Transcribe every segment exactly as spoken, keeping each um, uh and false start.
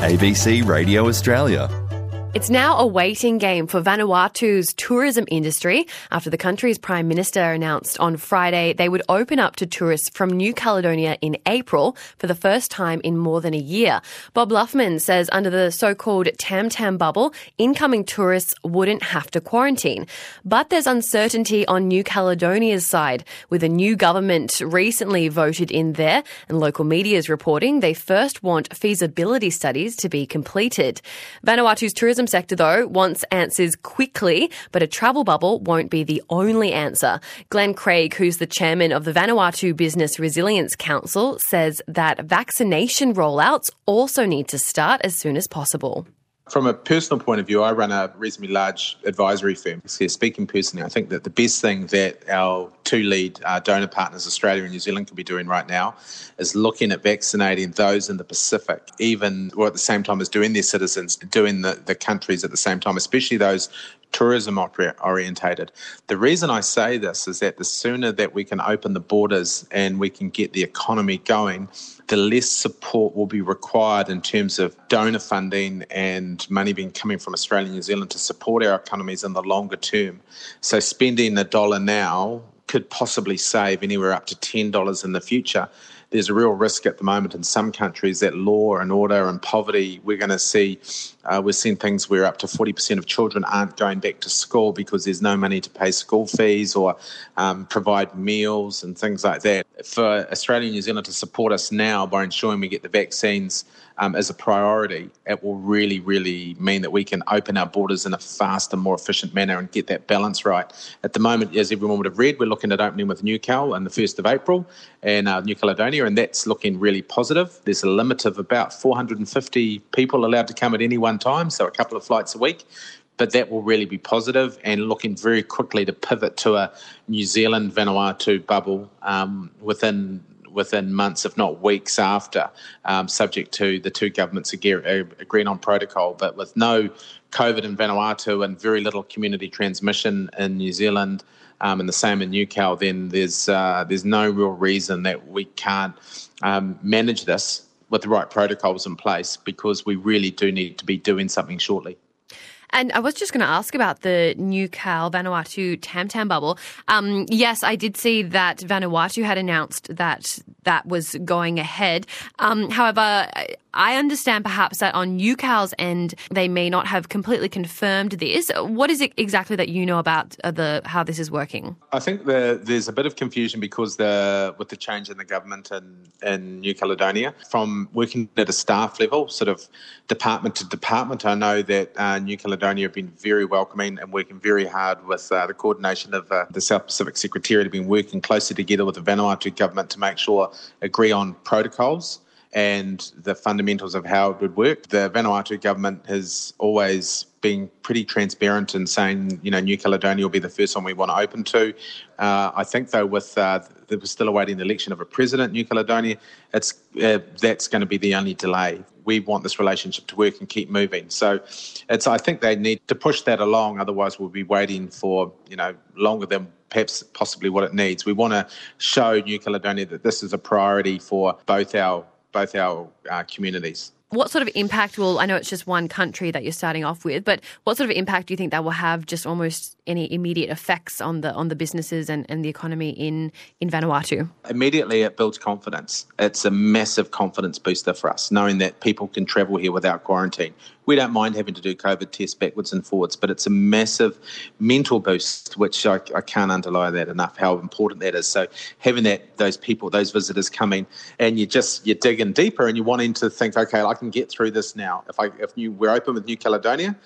A B C Radio Australia. It's now a waiting game for Vanuatu's tourism industry after the country's Prime Minister announced on Friday they would open up to tourists from New Caledonia in April for the first time in more than a year. Bob Luffman says under the so-called Tam Tam bubble, incoming tourists wouldn't have to quarantine. But there's uncertainty on New Caledonia's side, with a new government recently voted in there, and local media is reporting they first want feasibility studies to be completed. Vanuatu's tourism sector, though, wants answers quickly, but a travel bubble won't be the only answer. Glenn Craig, who's the chairman of the Vanuatu Business Resilience Council, says that vaccination rollouts also need to start as soon as possible. From a personal point of view, I run a reasonably large advisory firm. So speaking personally, I think that the best thing that our two lead uh, donor partners, Australia and New Zealand, can be doing right now is looking at vaccinating those in the Pacific, even or at the same time as doing their citizens, doing the, the countries at the same time, especially those tourism orientated. The reason I say this is that the sooner that we can open the borders and we can get the economy going, the less support will be required in terms of donor funding and money being coming from Australia and New Zealand to support our economies in the longer term. So spending a dollar now could possibly save anywhere up to ten dollars in the future. There's a real risk at the moment in some countries that law and order and poverty, we're going to see, uh, we're seeing things where up to forty percent of children aren't going back to school because there's no money to pay school fees or um, provide meals and things like that. For Australia and New Zealand to support us now by ensuring we get the vaccines um, as a priority, it will really, really mean that we can open our borders in a faster, more efficient manner and get that balance right. At the moment, as everyone would have read, we're looking at opening with New Cal on the first of April and uh, New Caledonia, and that's looking really positive. There's a limit of about four hundred fifty people allowed to come at any one time, so a couple of flights a week. But that will really be positive and looking very quickly to pivot to a New Zealand Vanuatu bubble um, within within months, if not weeks after, um, subject to the two governments agreeing on protocol. But with no COVID in Vanuatu and very little community transmission in New Zealand um, and the same in New Cal, then there's, uh, there's no real reason that we can't um, manage this with the right protocols in place, because we really do need to be doing something shortly. And I was just going to ask about the New Cal Vanuatu Tam Tam bubble. Um, yes, I did see that Vanuatu had announced that that was going ahead. Um, however, I understand perhaps that on New Cal's end, they may not have completely confirmed this. What is it exactly that you know about uh, the how this is working? I think the, there's a bit of confusion because the with the change in the government in, in New Caledonia, from working at a staff level, sort of department to department, I know that uh, New Caledonia have been very welcoming and working very hard with uh, the coordination of uh, the South Pacific Secretariat, have been working closely together with the Vanuatu government to make sure agree on protocols and the fundamentals of how it would work. The Vanuatu government has always been pretty transparent in saying, you know, New Caledonia will be the first one we want to open to. Uh, I think, though, with uh, we're still awaiting the election of a president in New Caledonia, it's uh, that's going to be the only delay. We want this relationship to work and keep moving. So it's I think they need to push that along, otherwise we'll be waiting for, you know, longer than perhaps possibly what it needs. We want to show New Caledonia that this is a priority for both our both our uh, communities. What sort of impact will, I know it's just one country that you're starting off with, but what sort of impact do you think that will have, just almost any immediate effects on the on the businesses and, and the economy in, in Vanuatu? Immediately it builds confidence. It's a massive confidence booster for us, knowing that people can travel here without quarantine. We don't mind having to do COVID tests backwards and forwards, but it's a massive mental boost, which I, I can't underline that enough, how important that is. So having that, those people, those visitors coming, and you just, you're digging deeper and you're wanting to think, okay, I can get through this now. If I if you, we're open with New Caledonia,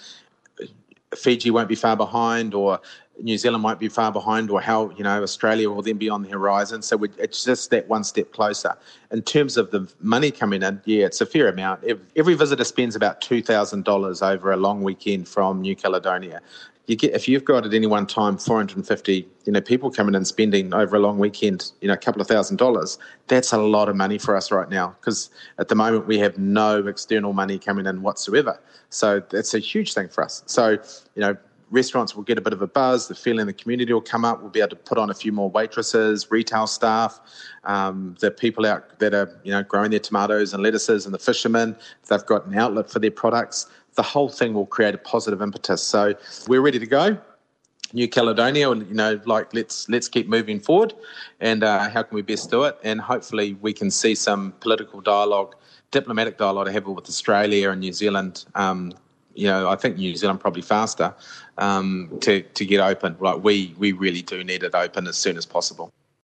Fiji won't be far behind, or New Zealand won't be far behind, or how, you know, Australia will then be on the horizon. So we, it's just that one step closer. In terms of the money coming in, yeah, it's a fair amount. Every, every visitor spends about two thousand dollars over a long weekend from New Caledonia. You get, if you've got at any one time four hundred fifty, you know, people coming in spending over a long weekend, you know, a couple of thousand dollars, that's a lot of money for us right now, because at the moment we have no external money coming in whatsoever. So that's a huge thing for us. So, you know, restaurants will get a bit of a buzz, the feeling the community will come up, we'll be able to put on a few more waitresses, retail staff, um, the people out that are, you know, growing their tomatoes and lettuces, and the fishermen, they've got an outlet for their products. The whole thing will create a positive impetus. So we're ready to go. New Caledonia, you know, like let's let's keep moving forward, and uh, how can we best do it? And hopefully we can see some political dialogue, diplomatic dialogue to have with Australia and New Zealand. Um, you know, I think New Zealand probably faster um, to to get open. Like we we really do need it open as soon as possible.